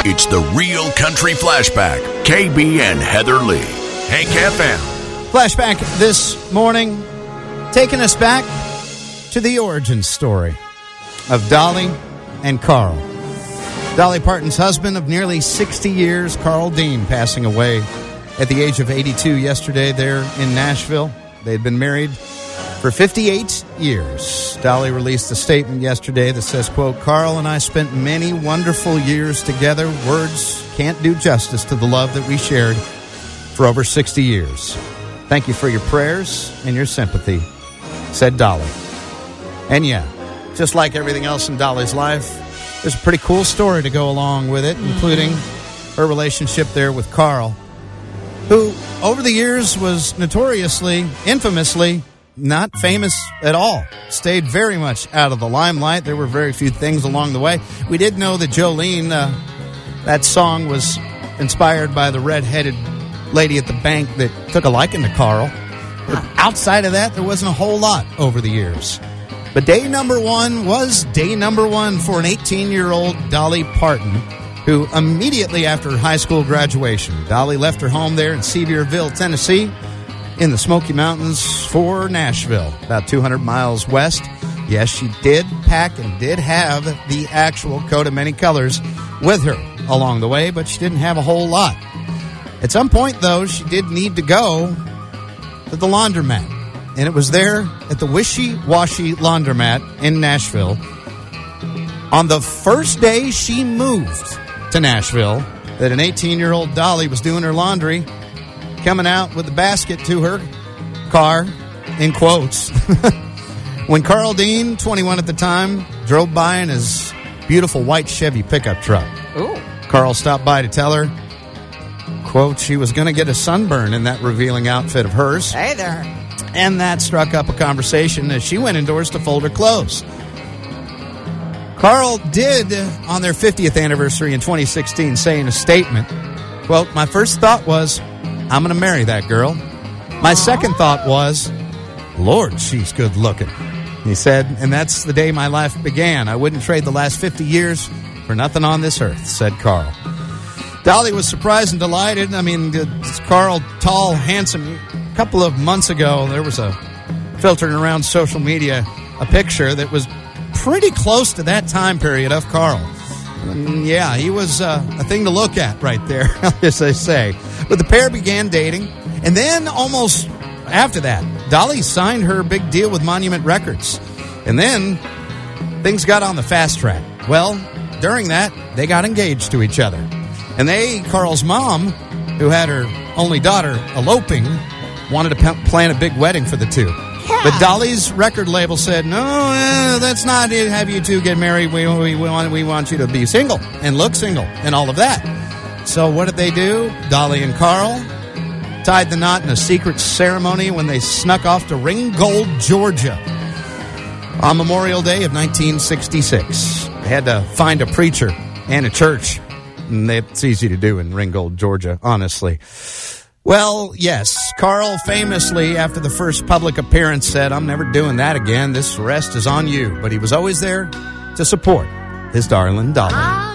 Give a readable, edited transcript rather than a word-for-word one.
It's the Real Country Flashback. KB and Heather Lee. Hank FM. Flashback this morning, taking us back to the origin story of Dolly and Carl. Dolly Parton's husband of nearly 60 years, Carl Dean, passing away at the age of 82 yesterday there in Nashville. They'd been married for 58 years. Dolly released a statement yesterday that says, quote, "Carl and I spent many wonderful years together. Words can't do justice to the love that we shared for over 60 years. Thank you for your prayers and your sympathy," said Dolly. And yeah, just like everything else in Dolly's life, there's a pretty cool story to go along with it, including her relationship there with Carl, who over the years was notoriously, infamously, not famous at all. Stayed very much out of the limelight. There were very few things along the way. We did know that Jolene, that song was inspired by the red-headed lady at the bank that took a liking to Carl. But outside of that, there wasn't a whole lot over the years. But day number one was day number one for an 18-year-old Dolly Parton, who immediately after high school graduation, Dolly left her home there in Sevierville, Tennessee, in the Smoky Mountains for Nashville, about 200 miles west. Yes, she did pack and did have the actual coat of many colors with her along the way, but she didn't have a whole lot. At some point, though, she did need to go to the laundromat, and it was there at the Wishy Washy Laundromat in Nashville. On the first day she moved to Nashville, that an 18-year-old Dolly was doing her laundry, coming out with the basket to her car, in quotes, when Carl Dean, 21 at the time, drove by in his beautiful white Chevy pickup truck. Ooh. Carl stopped by to tell her, quote, she was going to get a sunburn in that revealing outfit of hers. Hey there. And that struck up a conversation as she went indoors to fold her clothes. Carl did, on their 50th anniversary in 2016, say in a statement, quote, "My first thought was, I'm going to marry that girl. My second thought was, Lord, she's good looking." He said, "And that's the day my life began. I wouldn't trade the last 50 years for nothing on this earth," said Carl. Dolly was surprised and delighted. I mean, Carl, tall, handsome. A couple of months ago, there was a filtering around social media, a picture that was pretty close to that time period of Carl. And yeah, he was a thing to look at right there, as they say. But the pair began dating, and then almost after that, Dolly signed her big deal with Monument Records. And then things got on the fast track. Well, during that, they got engaged to each other. And Carl's mom, who had her only daughter eloping, wanted to plan a big wedding for the two. Yeah. But Dolly's record label said, no, that's not it. Have you two get married. We want you to be single and look single and all of that. So what did they do? Dolly and Carl tied the knot in a secret ceremony when they snuck off to Ringgold, Georgia on Memorial Day of 1966. They had to find a preacher and a church. And it's easy to do in Ringgold, Georgia, honestly. Well, yes, Carl famously, after the first public appearance, said, "I'm never doing that again. This rest is on you." But he was always there to support his darling Dolly.